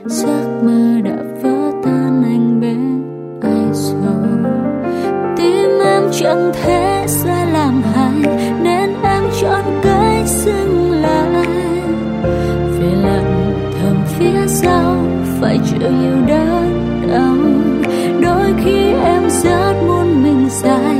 giấc mơ đã vỡ tan anh bên ai rồi. Tim em chẳng thể sẽ làm hại nên em chọn cách dừng lại, vì lặng thầm phía sau phải chịu nhiều đớn đau. Đôi khi em rất muốn mình ra